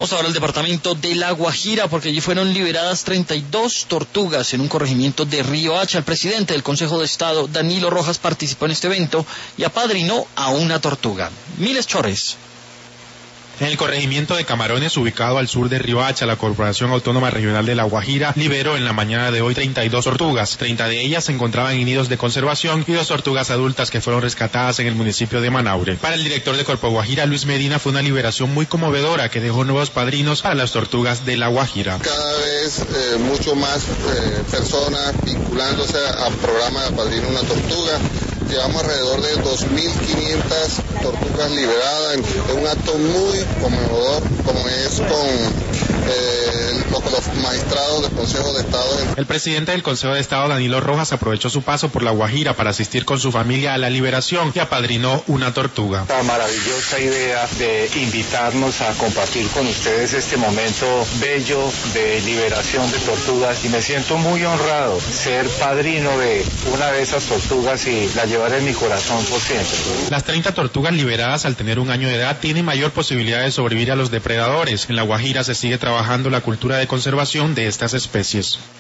Vamos ahora al departamento de La Guajira, porque allí fueron liberadas 32 tortugas en un corregimiento de Río Hacha. El presidente del Consejo de Estado, Danilo Rojas, participó en este evento y apadrinó a una tortuga. Miles Chores. En el corregimiento de Camarones, ubicado al sur de Río Hacha, la Corporación Autónoma Regional de La Guajira liberó en la mañana de hoy 32 tortugas. 30 de ellas se encontraban en nidos de conservación y 2 tortugas adultas que fueron rescatadas en el municipio de Manaure. Para el director de Corpo Guajira, Luis Medina, fue una liberación muy conmovedora que dejó nuevos padrinos para las tortugas de La Guajira. Cada vez mucho más personas vinculándose al programa de Padrino una Tortuga. Llevamos alrededor de 2.500 tortugas liberadas. Es un acto muy conmovedor, como es con los magistrados del Consejo de Estado. El presidente del Consejo de Estado, Danilo Rojas, aprovechó su paso por La Guajira para asistir con su familia a la liberación y apadrinó una tortuga. La maravillosa idea de invitarnos a compartir con ustedes este momento bello de liberación de tortugas, y me siento muy honrado ser padrino de una de esas tortugas y la llevaré en mi corazón por siempre. Las 30 tortugas liberadas al tener 1 año de edad tienen mayor posibilidad de sobrevivir a los depredadores. En La Guajira se sigue trabajando la cultura de conservación de estas especies.